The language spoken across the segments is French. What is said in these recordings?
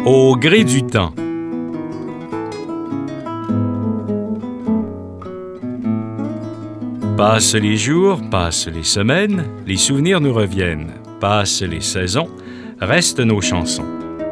Au gré du temps. Passent les jours, passent les semaines, les souvenirs nous reviennent. Passent les saisons, restent nos chansons.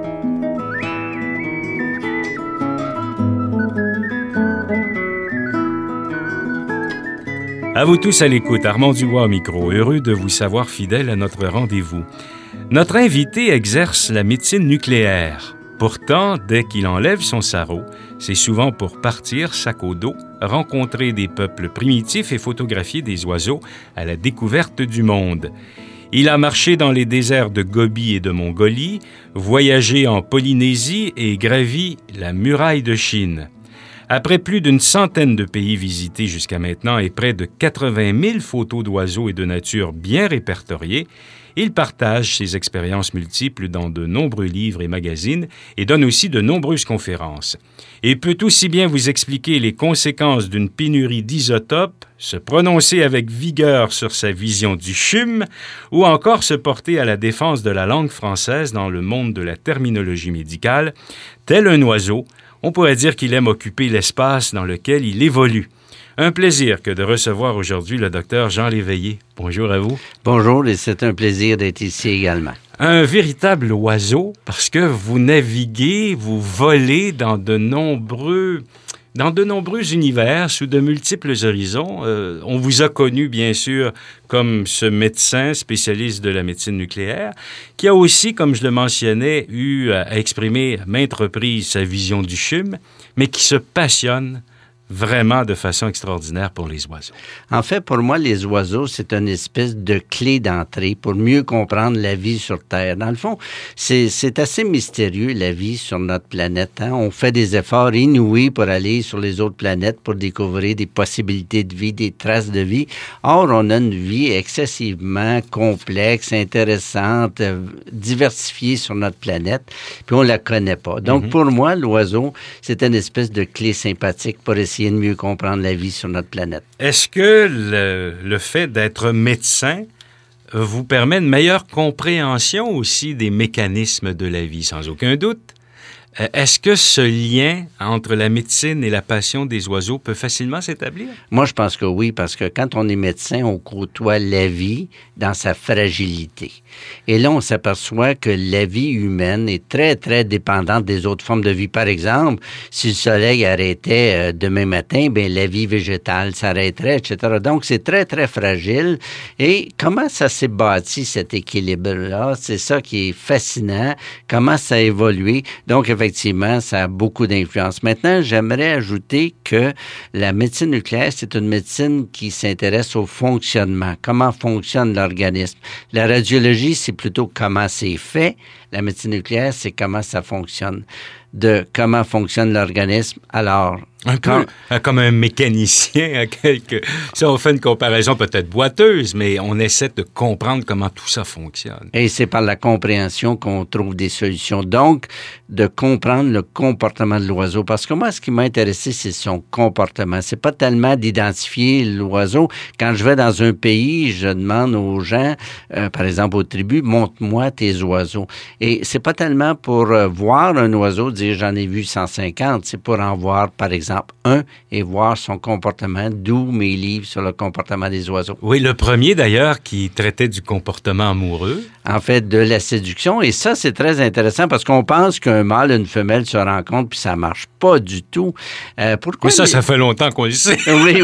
À vous tous à l'écoute, Armand Dubois au micro, heureux de vous savoir fidèle à notre rendez-vous. Notre invité exerce la médecine nucléaire. Pourtant, dès qu'il enlève son sarrau, c'est souvent pour partir, sac au dos, rencontrer des peuples primitifs et photographier des oiseaux à la découverte du monde. Il a marché dans les déserts de Gobi et de Mongolie, voyagé en Polynésie et gravi la muraille de Chine. Après plus d'une centaine de pays visités jusqu'à maintenant et près de 80 000 photos d'oiseaux et de nature bien répertoriées, il partage ses expériences multiples dans de nombreux livres et magazines et donne aussi de nombreuses conférences. Il peut aussi bien vous expliquer les conséquences d'une pénurie d'isotopes, se prononcer avec vigueur sur sa vision du CHUM ou encore se porter à la défense de la langue française dans le monde de la terminologie médicale. Tel un oiseau, on pourrait dire qu'il aime occuper l'espace dans lequel il évolue. Un plaisir que de recevoir aujourd'hui le docteur Jean Léveillé. Bonjour à vous. Bonjour et c'est un plaisir d'être ici également. Un véritable oiseau parce que vous naviguez, vous volez dans de nombreux univers, sous de multiples horizons. On vous a connu, bien sûr, comme ce médecin spécialiste de la médecine nucléaire, qui a aussi, comme je le mentionnais, eu à exprimer maintes reprises sa vision du CHUM, mais qui se passionne vraiment de façon extraordinaire pour les oiseaux. En fait, pour moi, les oiseaux, c'est une espèce de clé d'entrée pour mieux comprendre la vie sur Terre. Dans le fond, c'est assez mystérieux, la vie sur notre planète. Hein? On fait des efforts inouïs pour aller sur les autres planètes, pour découvrir des possibilités de vie, des traces de vie. Or, on a une vie excessivement complexe, intéressante, diversifiée sur notre planète, puis on la connaît pas. Donc, pour moi, l'oiseau, c'est une espèce de clé sympathique pour essayer de mieux comprendre la vie sur notre planète. Est-ce que le fait d'être médecin vous permet une meilleure compréhension aussi des mécanismes de la vie, sans aucun doute? Est-ce que ce lien entre la médecine et la passion des oiseaux peut facilement s'établir? Moi, je pense que oui, parce que quand on est médecin, on côtoie la vie dans sa fragilité. Et là, on s'aperçoit que la vie humaine est très, très dépendante des autres formes de vie. Par exemple, si le soleil arrêtait demain matin, bien, la vie végétale s'arrêterait, etc. Donc, c'est très, très fragile. Et comment ça s'est bâti, cet équilibre-là? C'est ça qui est fascinant. Comment ça a évolué? Donc, effectivement, ça a beaucoup d'influence. Maintenant, j'aimerais ajouter que la médecine nucléaire, c'est une médecine qui s'intéresse au fonctionnement. Comment fonctionne l'organisme? La radiologie, c'est plutôt comment c'est fait. La médecine nucléaire, c'est comment ça fonctionne. De comment fonctionne l'organisme. Alors, un peu comme un mécanicien, si on fait une comparaison peut-être boiteuse, mais on essaie de comprendre comment tout ça fonctionne. Et c'est par la compréhension qu'on trouve des solutions. Donc, de comprendre le comportement de l'oiseau. Parce que moi, ce qui m'a intéressé, c'est son comportement. C'est pas tellement d'identifier l'oiseau. Quand je vais dans un pays, je demande aux gens, par exemple aux tribus, montre-moi tes oiseaux. Et c'est pas tellement pour voir un oiseau, dire j'en ai vu 150, c'est pour en voir, par exemple, un et voir son comportement, d'où mes livres sur le comportement des oiseaux. Oui, le premier d'ailleurs qui traitait du comportement amoureux. En fait, de la séduction. Et ça, c'est très intéressant parce qu'on pense qu'un mâle et une femelle se rencontrent puis ça marche pas du tout. Pourquoi? Mais ça fait longtemps qu'on le sait. Oui.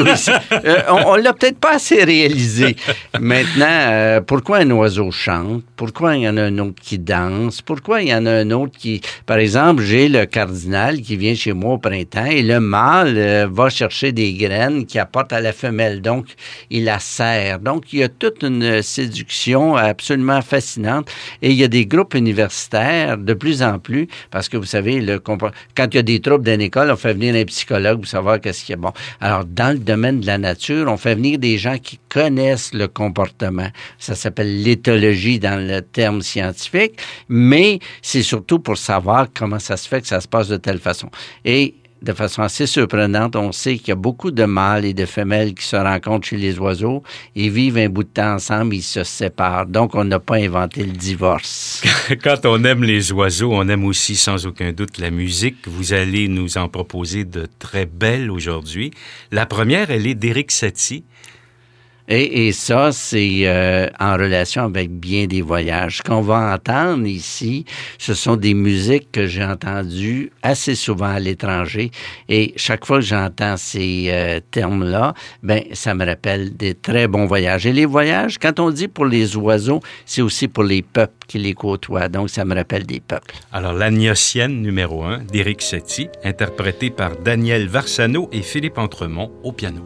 On l'a peut-être pas assez réalisé. Maintenant, pourquoi un oiseau chante? Pourquoi il y en a un autre qui danse? Pourquoi il y en a un autre qui... Par exemple, j'ai le cardinal qui vient chez moi au printemps et le mâle va chercher des graines qu'il apporte à la femelle. Donc, il la serre. Donc, il y a toute une séduction absolument fascinante. Et il y a des groupes universitaires de plus en plus, parce que vous savez, quand il y a des troubles dans l'école, on fait venir un psychologue pour savoir qu'est-ce qui est bon. Alors, dans le domaine de la nature, on fait venir des gens qui connaissent le comportement. Ça s'appelle l'éthologie dans le terme scientifique, mais c'est surtout pour savoir comment ça se fait que ça se passe de telle façon. Et de façon assez surprenante, on sait qu'il y a beaucoup de mâles et de femelles qui se rencontrent chez les oiseaux. Ils vivent un bout de temps ensemble, ils se séparent. Donc, on n'a pas inventé le divorce. Quand on aime les oiseaux, on aime aussi sans aucun doute la musique. Vous allez nous en proposer de très belles aujourd'hui. La première, elle est d'Éric Satie. Et ça, c'est en relation avec bien des voyages. Ce qu'on va entendre ici, ce sont des musiques que j'ai entendues assez souvent à l'étranger. Et chaque fois que j'entends ces termes-là, ben ça me rappelle des très bons voyages. Et les voyages, quand on dit pour les oiseaux, c'est aussi pour les peuples qui les côtoient. Donc, ça me rappelle des peuples. Alors, l'Agnosienne numéro 1 d'Éric Satie, interprétée par Daniel Varsano et Philippe Entremont au piano.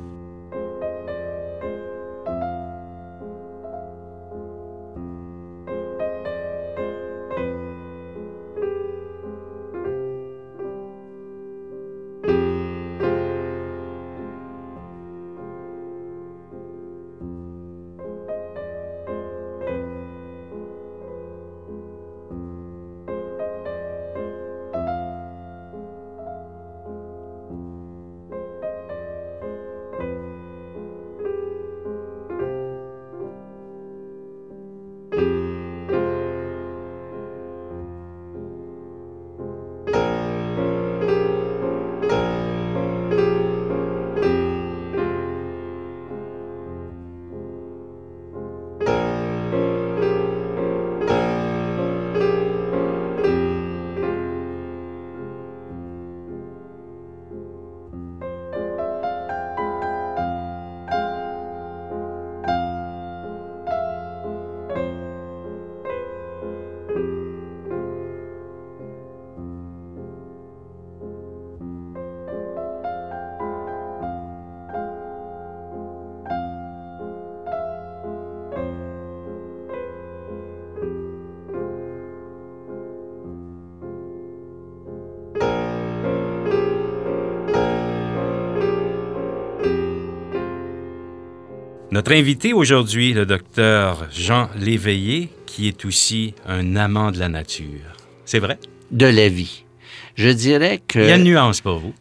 Notre invité aujourd'hui, le docteur Jean Léveillé, qui est aussi un amant de la nature. C'est vrai? De la vie. Je dirais que... Il y a une nuance pour vous.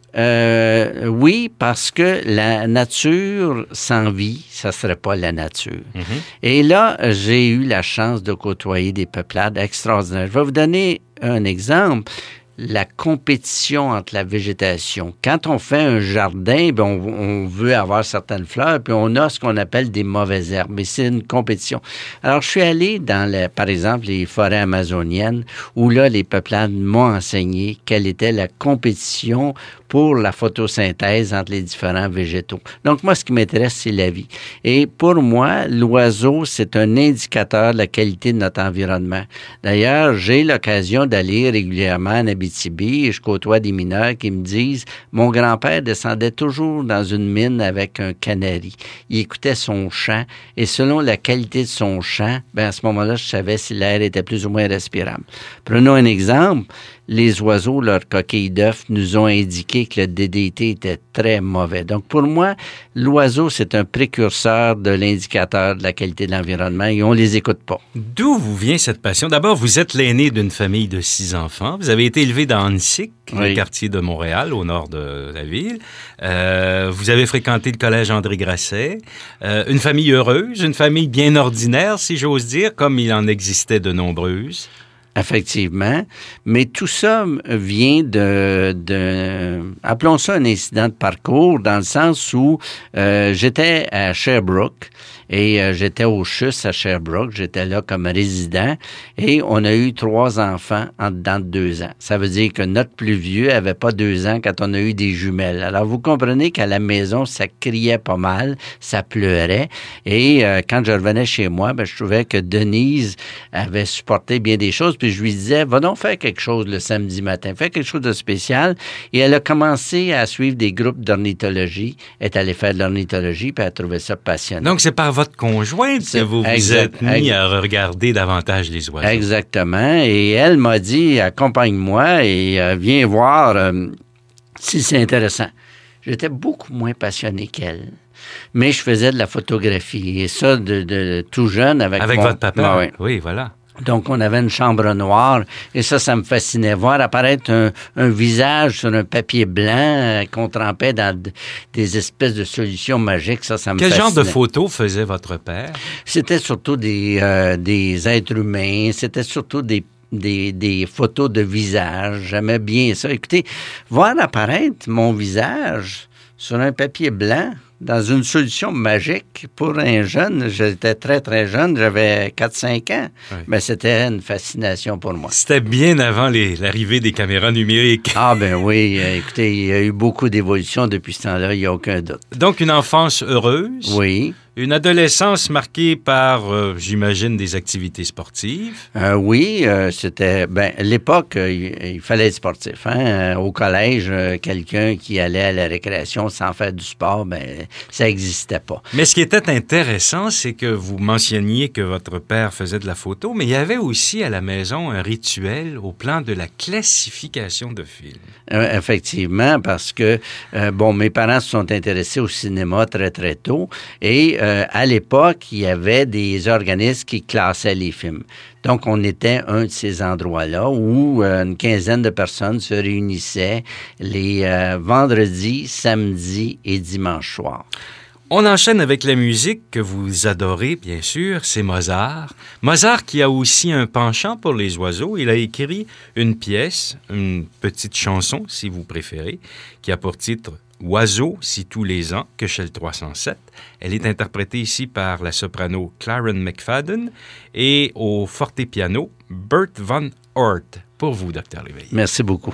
Oui, parce que la nature sans vie, ça ne serait pas la nature. Mm-hmm. Et là, j'ai eu la chance de côtoyer des peuplades extraordinaires. Je vais vous donner un exemple. La compétition entre la végétation. Quand on fait un jardin, ben on veut avoir certaines fleurs, puis on a ce qu'on appelle des mauvaises herbes. Mais c'est une compétition. Alors, je suis allé dans, par exemple, les forêts amazoniennes, où là, les peuplades m'ont enseigné quelle était la compétition pour la photosynthèse entre les différents végétaux. Donc, moi, ce qui m'intéresse, c'est la vie. Et pour moi, l'oiseau, c'est un indicateur de la qualité de notre environnement. D'ailleurs, j'ai l'occasion d'aller régulièrement en Abitibi et je côtoie des mineurs qui me disent « Mon grand-père descendait toujours dans une mine avec un canari. Il écoutait son chant et selon la qualité de son chant, ben à ce moment-là, je savais si l'air était plus ou moins respirable. » Prenons un exemple. Les oiseaux, leurs coquilles d'œufs, nous ont indiqué que le DDT était très mauvais. Donc, pour moi, l'oiseau, c'est un précurseur de l'indicateur de la qualité de l'environnement et on les écoute pas. D'où vous vient cette passion? D'abord, vous êtes l'aîné d'une famille de 6 enfants. Vous avez été élevé dans Annecy, le quartier de Montréal, au nord de la ville. Vous avez fréquenté le collège André Grasset. Une famille heureuse, une famille bien ordinaire, si j'ose dire, comme il en existait de nombreuses. Effectivement, mais tout ça vient appelons ça un incident de parcours, dans le sens où j'étais à Sherbrooke et j'étais au CHUS à Sherbrooke, j'étais là comme résident et on a eu 3 enfants en dedans de 2 ans. Ça veut dire que notre plus vieux avait pas 2 ans quand on a eu des jumelles. Alors vous comprenez qu'à la maison, ça criait pas mal, ça pleurait et quand je revenais chez moi, ben, je trouvais que Denise avait supporté bien des choses. Puis je lui disais, va donc faire quelque chose le samedi matin, fais quelque chose de spécial. Et elle a commencé à suivre des groupes d'ornithologie. Elle est allée faire de l'ornithologie, puis elle a trouvé ça passionnant. Donc, c'est par votre conjointe que vous vous êtes mis à regarder davantage les oiseaux. Exactement. Et elle m'a dit, accompagne-moi et viens voir si c'est intéressant. J'étais beaucoup moins passionné qu'elle. Mais je faisais de la photographie. Et ça, de tout jeune avec votre papa? Oui, voilà. Donc, on avait une chambre noire et ça me fascinait. Voir apparaître un visage sur un papier blanc qu'on trempait dans des espèces de solutions magiques, ça me fascinait. Quel genre de photos faisait votre père? C'était surtout des êtres humains, c'était surtout des photos de visage. J'aimais bien ça. Écoutez, voir apparaître mon visage sur un papier blanc, dans une solution magique pour un jeune, j'étais très, très jeune, j'avais 4-5 ans, oui. Mais c'était une fascination pour moi. C'était bien avant l'arrivée des caméras numériques. Ah ben oui, écoutez, il y a eu beaucoup d'évolutions depuis ce temps-là, il n'y a aucun doute. Donc, une enfance heureuse. Oui. Une adolescence marquée par, j'imagine, des activités sportives. Oui, c'était... l'époque, il fallait être sportif. Hein? Au collège, quelqu'un qui allait à la récréation sans faire du sport, ça n'existait pas. Mais ce qui était intéressant, c'est que vous mentionniez que votre père faisait de la photo, mais il y avait aussi à la maison un rituel au plan de la classification de films. Effectivement, parce que, mes parents se sont intéressés au cinéma très, très tôt et à l'époque, il y avait des organismes qui classaient les films. Donc, on était un de ces endroits-là où une quinzaine de personnes se réunissaient les vendredis, samedis et dimanches soirs. On enchaîne avec la musique que vous adorez, bien sûr, c'est Mozart. Mozart qui a aussi un penchant pour les oiseaux. Il a écrit une pièce, une petite chanson, si vous préférez, qui a pour titre « Oiseau, si tous les ans, Köchel 307 ». Elle est interprétée ici par la soprano Claren McFadden et au fortepiano Bert Van Oort. Pour vous, Dr. Léveillé. Merci beaucoup.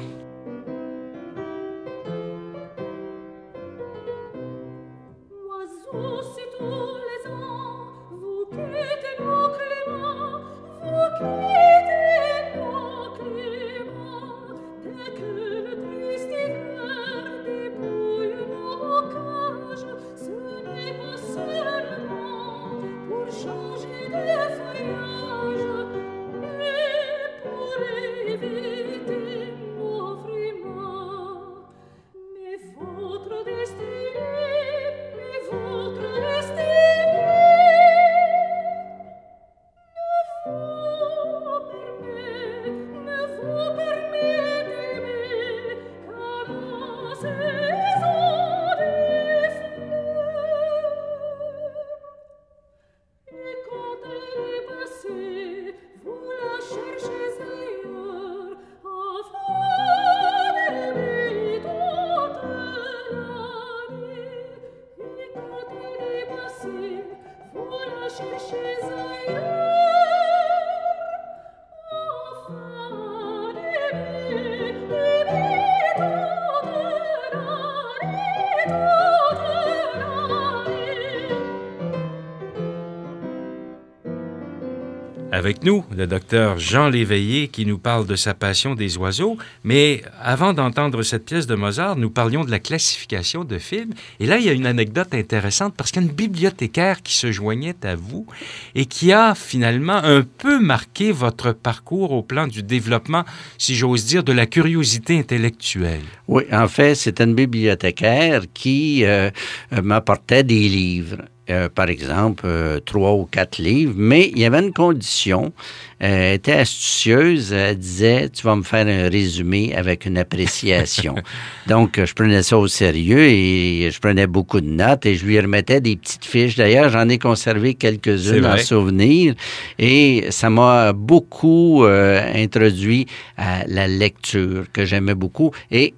Avec nous, le docteur Jean Léveillé qui nous parle de sa passion des oiseaux. Mais avant d'entendre cette pièce de Mozart, nous parlions de la classification de films. Et là, il y a une anecdote intéressante parce qu'il y a une bibliothécaire qui se joignait à vous et qui a finalement un peu marqué votre parcours au plan du développement, si j'ose dire, de la curiosité intellectuelle. Oui, en fait, c'est une bibliothécaire qui m'apportait des livres. Par exemple, 3 ou 4 livres, mais il y avait une condition. Elle était astucieuse. Elle disait, tu vas me faire un résumé avec une appréciation. Donc, je prenais ça au sérieux et je prenais beaucoup de notes et je lui remettais des petites fiches. D'ailleurs, j'en ai conservé quelques-unes en souvenir et ça m'a beaucoup introduit à la lecture que j'aimais beaucoup. Et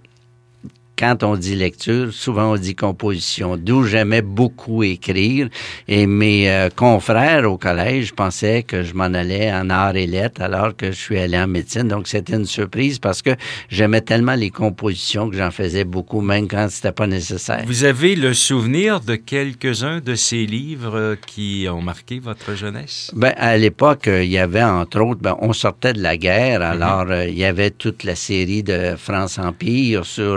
quand on dit lecture, souvent on dit composition, d'où j'aimais beaucoup écrire. Et mes confrères au collège pensaient que je m'en allais en arts et lettres alors que je suis allé en médecine. Donc, c'était une surprise parce que j'aimais tellement les compositions que j'en faisais beaucoup, même quand c'était pas nécessaire. Vous avez le souvenir de quelques-uns de ces livres qui ont marqué votre jeunesse? À l'époque, il y avait, entre autres, on sortait de la guerre. Alors, il y avait toute la série de France Empire sur tout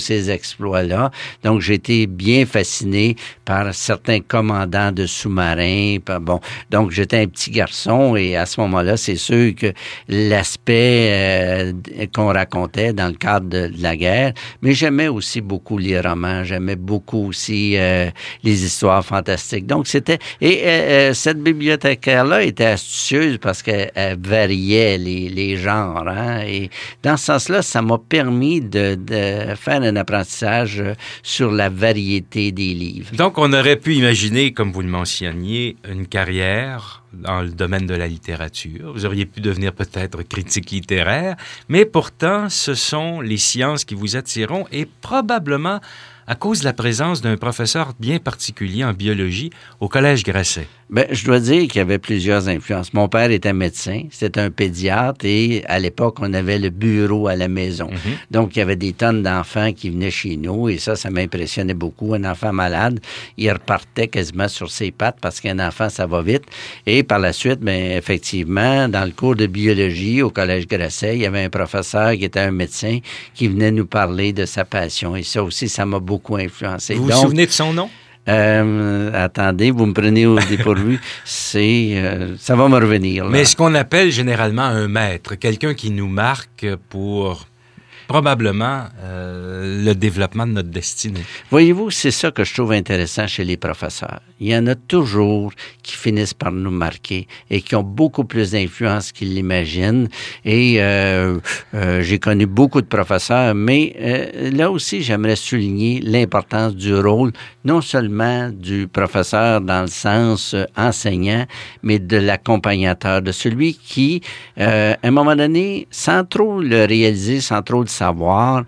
ces exploits-là. Donc, j'ai été bien fasciné par certains commandants de sous-marins. Donc, j'étais un petit garçon et à ce moment-là, c'est sûr que l'aspect qu'on racontait dans le cadre de la guerre, mais j'aimais aussi beaucoup les romans, j'aimais beaucoup aussi les histoires fantastiques. Donc, c'était... Et cette bibliothécaire-là était astucieuse parce qu'elle variait les genres. Hein? Et dans ce sens-là, ça m'a permis de faire un apprentissage sur la variété des livres. Donc, on aurait pu imaginer, comme vous le mentionniez, une carrière dans le domaine de la littérature. Vous auriez pu devenir peut-être critique littéraire, mais pourtant, ce sont les sciences qui vous attireront et probablement à cause de la présence d'un professeur bien particulier en biologie au Collège Grasset. Bien, je dois dire qu'il y avait plusieurs influences. Mon père était médecin, c'était un pédiatre et à l'époque, on avait le bureau à la maison. Mm-hmm. Donc, il y avait des tonnes d'enfants qui venaient chez nous et ça m'impressionnait beaucoup. Un enfant malade, il repartait quasiment sur ses pattes parce qu'un enfant, ça va vite. Et par la suite, bien, effectivement, dans le cours de biologie au Collège Grasset, il y avait un professeur qui était un médecin qui venait nous parler de sa passion. Et ça aussi, ça m'a beaucoup influencé. Vous vous souvenez de son nom? Attendez, vous me prenez au dépourvu. Ça va me revenir. Là. Mais ce qu'on appelle généralement un maître, quelqu'un qui nous marque pour probablement le développement de notre destinée. Voyez-vous, c'est ça que je trouve intéressant chez les professeurs. Il y en a toujours qui finissent par nous marquer et qui ont beaucoup plus d'influence qu'ils l'imaginent. Et j'ai connu beaucoup de professeurs, mais là aussi, j'aimerais souligner l'importance du rôle, non seulement du professeur dans le sens enseignant, mais de l'accompagnateur, de celui qui, à un moment donné, sans trop le réaliser, sans trop le savoir,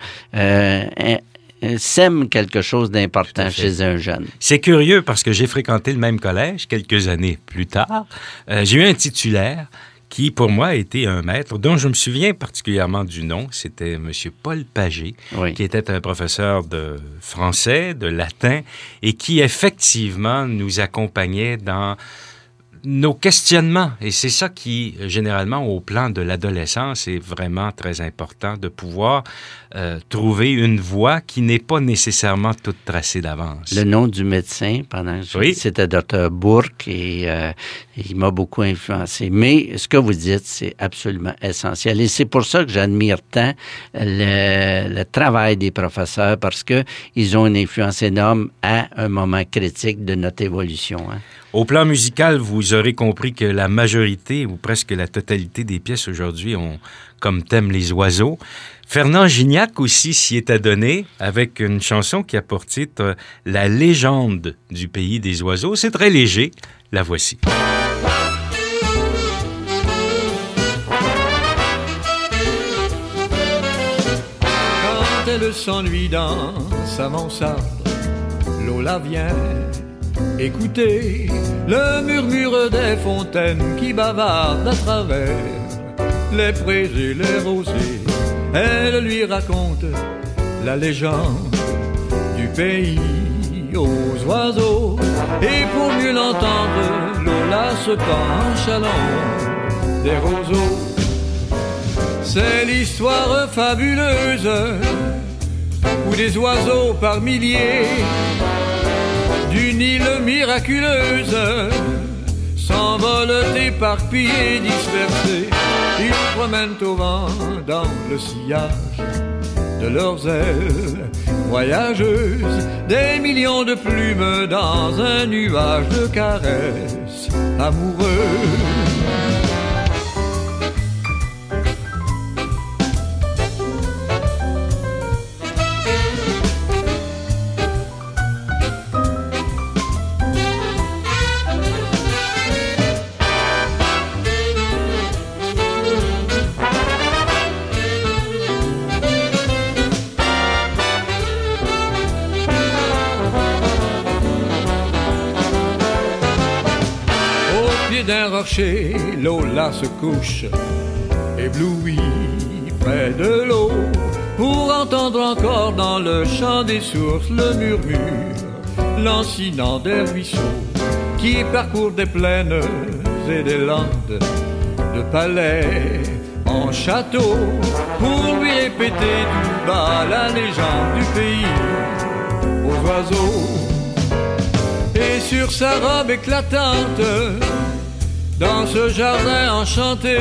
sème quelque chose d'important chez un jeune. C'est curieux parce que j'ai fréquenté le même collège quelques années plus tard. J'ai eu un titulaire qui, pour moi, a été un maître, dont je me souviens particulièrement du nom. C'était M. Paul Pagé, oui, qui était un professeur de français, de latin, et qui, effectivement, nous accompagnait dans nos questionnements. Et c'est ça qui, généralement, au plan de l'adolescence, est vraiment très important, de pouvoir trouver une voie qui n'est pas nécessairement toute tracée d'avance. Le nom du médecin, pendant que oui, c'était Dr. Bourque, et il m'a beaucoup influencé. Mais ce que vous dites, c'est absolument essentiel. Et c'est pour ça que j'admire tant le travail des professeurs, parce qu'ils ont une influence énorme à un moment critique de notre évolution. Hein. Au plan musical, vous aurez compris que la majorité, ou presque la totalité des pièces aujourd'hui ont comme thème les oiseaux. Fernand Gignac aussi s'y est adonné avec une chanson qui a pour titre « La légende du pays des oiseaux ». C'est très léger, la voici. Quand elle s'ennuie dans sa mansarde, Lola vient écoutez le murmure des fontaines qui bavardent à travers les prés et les rosiers. Elle lui raconte la légende du pays aux oiseaux. Et pour mieux l'entendre, Lola se penche à l'ombre des roseaux. C'est l'histoire fabuleuse où des oiseaux par milliers d'une île miraculeuse s'envolent éparpillés, dispersés. Ils promènent au vent dans le sillage de leurs ailes voyageuses, des millions de plumes dans un nuage de caresses amoureuses. D'un rocher, Lola se couche, éblouie près de l'eau, pour entendre encore dans le chant des sources le murmure lancinant des ruisseaux qui parcourent des plaines et des landes, de palais en château pour lui répéter tout bas la légende du pays aux oiseaux. Et sur sa robe éclatante, dans ce jardin enchanté,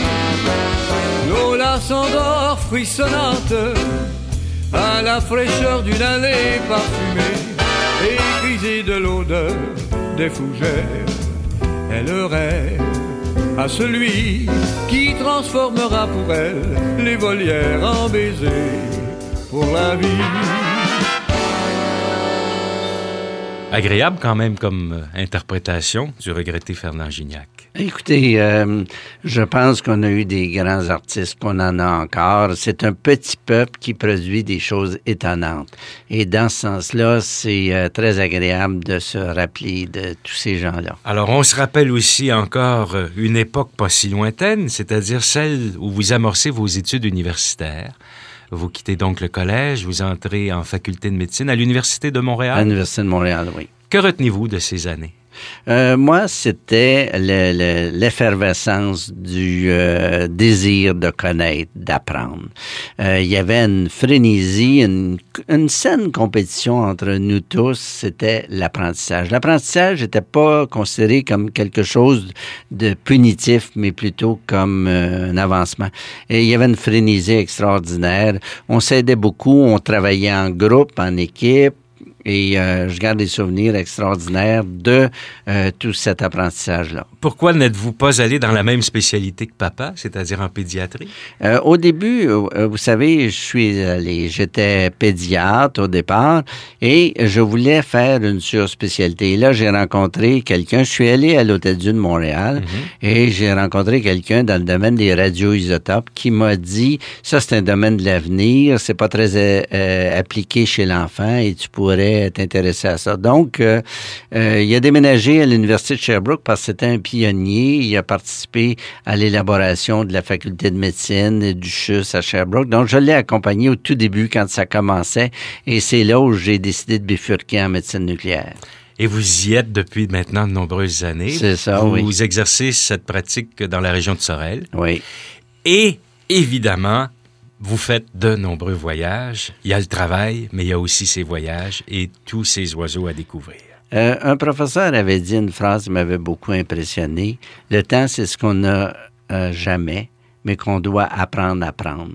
Lola s'endort frissonnante à la fraîcheur d'une allée parfumée et grisée de l'odeur des fougères. Elle rêve à celui qui transformera pour elle les volières en baisers pour la vie. Agréable quand même comme interprétation du regretté Fernand Gignac. Écoutez, je pense qu'on a eu des grands artistes, qu'on en a encore. C'est un petit peuple qui produit des choses étonnantes. Et dans ce sens-là, c'est très agréable de se rappeler de tous ces gens-là. Alors, on se rappelle aussi encore une époque pas si lointaine, c'est-à-dire celle où vous amorcez vos études universitaires. Vous quittez donc le collège, vous entrez en faculté de médecine à l'Université de Montréal. À l'Université de Montréal, oui. Que retenez-vous de ces années? Moi, c'était l'effervescence du désir de connaître, d'apprendre. Il y avait une frénésie, une saine compétition entre nous tous, c'était l'apprentissage. L'apprentissage n'était pas considéré comme quelque chose de punitif, mais plutôt comme un avancement. Et il y avait une frénésie extraordinaire. On s'aidait beaucoup, on travaillait en groupe, en équipe. Et je garde des souvenirs extraordinaires de tout cet apprentissage-là. Pourquoi n'êtes-vous pas allé dans la même spécialité que papa, c'est-à-dire en pédiatrie? Au début, vous savez, j'étais pédiatre au départ et je voulais faire une surspécialité. Et là, j'ai rencontré quelqu'un, je suis allé à l'Hôtel-Dieu de Montréal et j'ai rencontré quelqu'un dans le domaine des radioisotopes qui m'a dit, ça c'est un domaine de l'avenir, c'est pas très appliqué chez l'enfant et tu pourrais t'intéresser à ça. Donc, il a déménagé à l'Université de Sherbrooke parce que c'était un pionnier. Il a participé à l'élaboration de la faculté de médecine et du CHUS à Sherbrooke. Donc, je l'ai accompagné au tout début quand ça commençait et c'est là où j'ai décidé de bifurquer en médecine nucléaire. Et vous y êtes depuis maintenant de nombreuses années. C'est ça, oui. Vous exercez cette pratique dans la région de Sorel. Oui. Et, évidemment, vous faites de nombreux voyages. Il y a le travail, mais il y a aussi ces voyages et tous ces oiseaux à découvrir. Un professeur avait dit une phrase qui m'avait beaucoup impressionné. Le temps, c'est ce qu'on n'a jamais, mais qu'on doit apprendre à prendre.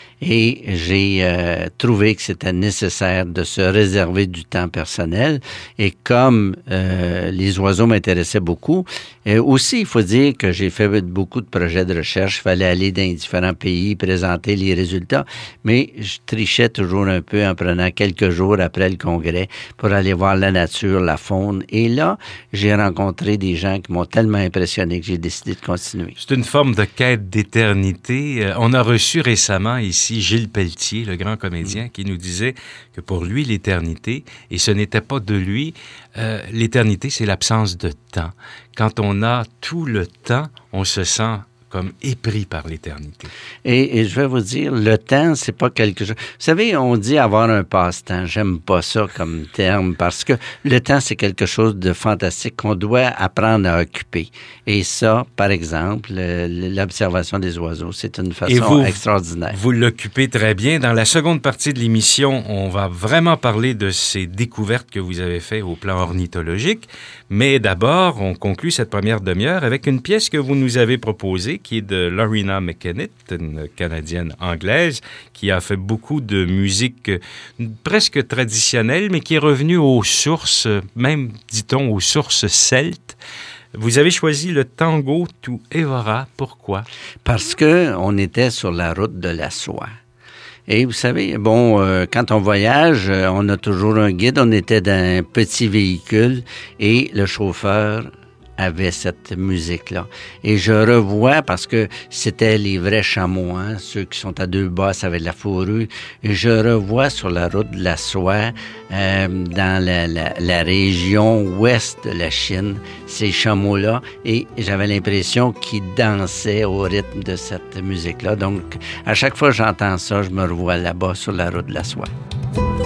Et j'ai trouvé que c'était nécessaire de se réserver du temps personnel. Et comme les oiseaux m'intéressaient beaucoup, aussi, il faut dire que j'ai fait beaucoup de projets de recherche. Il fallait aller dans les différents pays, présenter les résultats. Mais je trichais toujours un peu en prenant quelques jours après le congrès pour aller voir la nature, la faune. Et là, j'ai rencontré des gens qui m'ont tellement impressionné que j'ai décidé de continuer. C'est une forme de quête d'éternité. On a reçu récemment ici Gilles Pelletier, le grand comédien, qui nous disait que pour lui, l'éternité, et ce n'était pas de lui, l'éternité, c'est l'absence de temps. Quand on a tout le temps, on se sent comme épris par l'éternité. Et je vais vous dire, le temps, c'est pas quelque chose... Vous savez, on dit avoir un passe-temps. J'aime pas ça comme terme parce que le temps, c'est quelque chose de fantastique qu'on doit apprendre à occuper. Et ça, par exemple, l'observation des oiseaux, c'est une façon extraordinaire. Vous l'occupez très bien. Dans la seconde partie de l'émission, on va vraiment parler de ces découvertes que vous avez faites au plan ornithologique. Mais d'abord, on conclut cette première demi-heure avec une pièce que vous nous avez proposée, qui est de Loreena McKennitt, une Canadienne anglaise, qui a fait beaucoup de musique presque traditionnelle, mais qui est revenue aux sources, même, dit-on, aux sources celtes. Vous avez choisi le tango Tu Evora. Pourquoi? Parce que on était sur la route de la soie. Et vous savez, quand on voyage, on a toujours un guide. On était dans un petit véhicule et le chauffeur avait cette musique-là. Et je revois, parce que c'était les vrais chameaux, hein, ceux qui sont à deux bosses avec la fourrure, et je revois sur la route de la soie, dans la région ouest de la Chine, ces chameaux-là, et j'avais l'impression qu'ils dansaient au rythme de cette musique-là. Donc, à chaque fois que j'entends ça, je me revois là-bas sur la route de la soie.